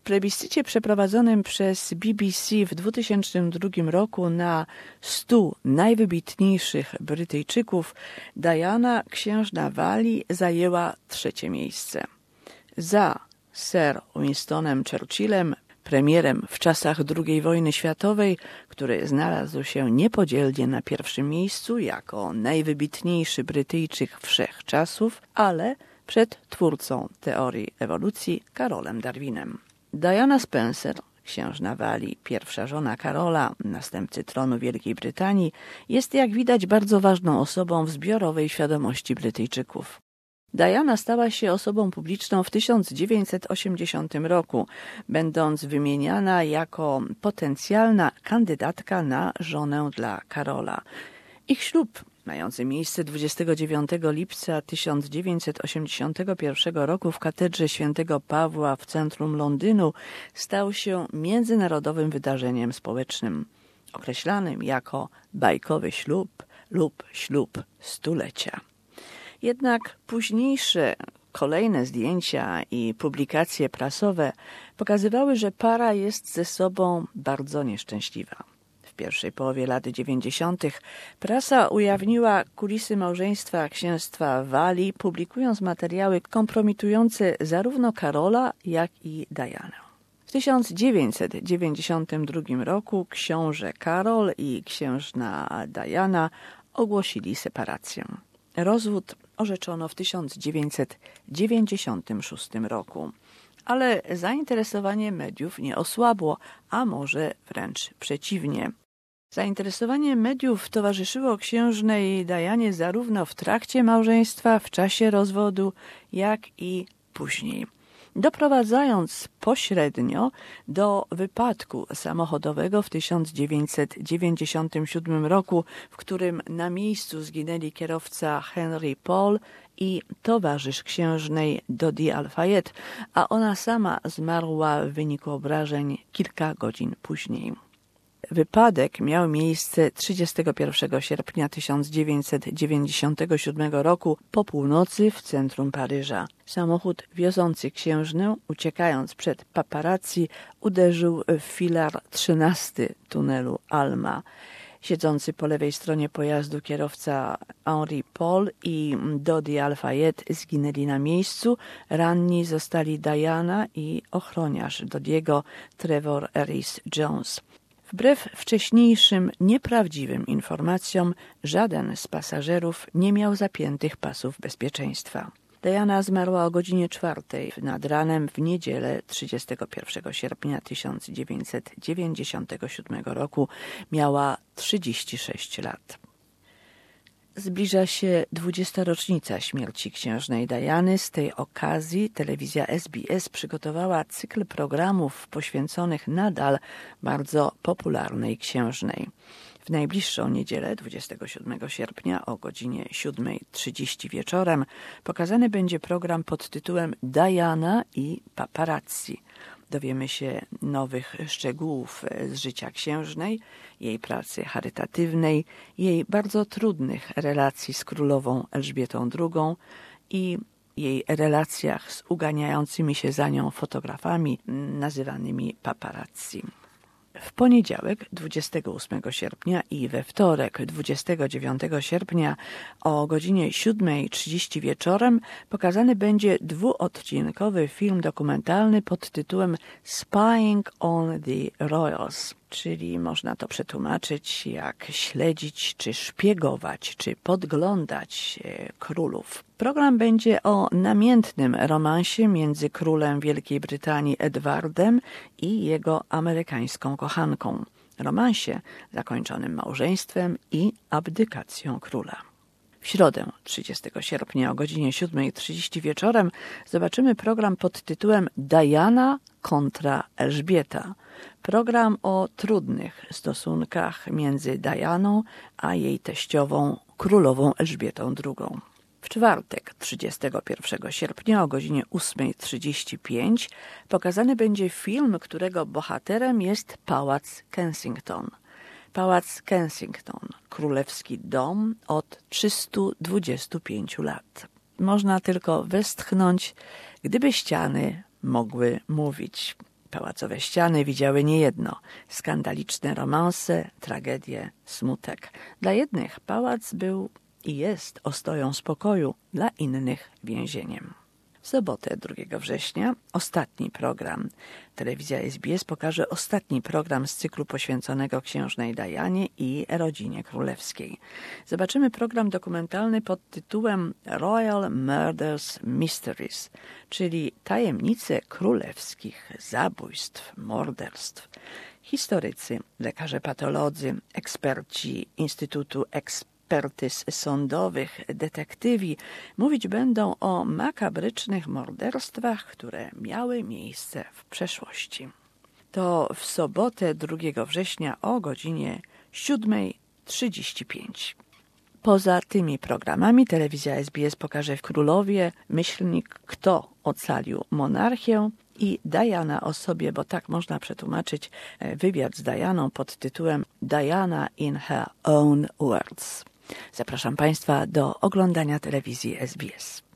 plebiscycie przeprowadzonym przez BBC w 2002 roku na 100 najwybitniejszych Brytyjczyków Diana, księżna Walii, zajęła 3. miejsce. Za Sir Winstonem Churchillem, premierem w czasach II wojny światowej, który znalazł się niepodzielnie na 1. miejscu jako najwybitniejszy Brytyjczyk wszechczasów, ale przed twórcą teorii ewolucji Karolem Darwinem. Diana Spencer, księżna Walii, pierwsza żona Karola, następcy tronu Wielkiej Brytanii, jest jak widać bardzo ważną osobą w zbiorowej świadomości Brytyjczyków. Diana stała się osobą publiczną w 1980 roku, będąc wymieniana jako potencjalna kandydatka na żonę dla Karola. Ich ślub, mający miejsce 29 lipca 1981 roku w katedrze Świętego Pawła w centrum Londynu, stał się międzynarodowym wydarzeniem społecznym, określanym jako bajkowy ślub lub ślub stulecia. Jednak późniejsze kolejne zdjęcia i publikacje prasowe pokazywały, że para jest ze sobą bardzo nieszczęśliwa. W pierwszej połowie lat 90. prasa ujawniła kulisy małżeństwa księstwa Walii, publikując materiały kompromitujące zarówno Karola, jak i Dianę. W 1992 roku książę Karol i księżna Diana ogłosili separację. Rozwód orzeczono w 1996 roku. Ale zainteresowanie mediów nie osłabło, a może wręcz przeciwnie. Zainteresowanie mediów towarzyszyło księżnej Dianie zarówno w trakcie małżeństwa, w czasie rozwodu, jak i później, doprowadzając pośrednio do wypadku samochodowego w 1997 roku, w którym na miejscu zginęli kierowca Henry Paul i towarzysz księżnej Dodi Al-Fayed, a ona sama zmarła w wyniku obrażeń kilka godzin później. Wypadek miał miejsce 31 sierpnia 1997 roku po północy w centrum Paryża. Samochód wiozący księżnę, uciekając przed paparazzi, uderzył w filar 13 tunelu Alma. Siedzący po lewej stronie pojazdu kierowca Henry Paul i Dodi Al-Fayed zginęli na miejscu. Ranni zostali Diana i ochroniarz Dodiego, Trevor Rhys-Jones. Wbrew wcześniejszym nieprawdziwym informacjom, żaden z pasażerów nie miał zapiętych pasów bezpieczeństwa. Diana zmarła o godzinie 4 nad ranem w niedzielę 31 sierpnia 1997 roku. Miała 36 lat. Zbliża się 20. rocznica śmierci księżnej Diany. Z tej okazji telewizja SBS przygotowała cykl programów poświęconych nadal bardzo popularnej księżnej. W najbliższą niedzielę, 27 sierpnia o godzinie 7:30 wieczorem pokazany będzie program pod tytułem Diana i paparazzi. Dowiemy się nowych szczegółów z życia księżnej, jej pracy charytatywnej, jej bardzo trudnych relacji z królową Elżbietą II i jej relacjach z uganiającymi się za nią fotografami nazywanymi paparazzi. W poniedziałek 28 sierpnia i we wtorek 29 sierpnia o godzinie 7:30 wieczorem pokazany będzie dwuodcinkowy film dokumentalny pod tytułem Spying on the Royals, czyli można to przetłumaczyć jak śledzić, czy szpiegować, czy podglądać królów. Program będzie o namiętnym romansie między królem Wielkiej Brytanii Edwardem i jego amerykańską kochanką. Romansie zakończonym małżeństwem i abdykacją króla. W środę 30 sierpnia o godzinie 7:30 wieczorem zobaczymy program pod tytułem Diana kontra Elżbieta. Program o trudnych stosunkach między Dianą a jej teściową, królową Elżbietą II. W czwartek 31 sierpnia o godzinie 8:35 pokazany będzie film, którego bohaterem jest Pałac Kensington. Pałac Kensington, królewski dom od 325 lat. Można tylko westchnąć, gdyby ściany mogły mówić. pałacowe ściany widziały niejedno. Skandaliczne romanse, tragedie, smutek. Dla jednych pałac był i jest ostoją spokoju, dla innych więzieniem. W sobotę 2 września ostatni program. Telewizja SBS pokaże ostatni program z cyklu poświęconego księżnej Dianie i rodzinie królewskiej. Zobaczymy program dokumentalny pod tytułem Royal Murders Mysteries, czyli tajemnice królewskich zabójstw, morderstw. Historycy, lekarze patolodzy, eksperci Instytutu Ekspertyz Sądowych, detektywi mówić będą o makabrycznych morderstwach, które miały miejsce w przeszłości. To w sobotę 2 września o godzinie 7:35. Poza tymi programami telewizja SBS pokaże w Królowie, myślnik Kto ocalił monarchię i Diana o sobie, bo tak można przetłumaczyć wywiad z Dianą pod tytułem Diana in her own words. Zapraszam Państwa do oglądania telewizji SBS.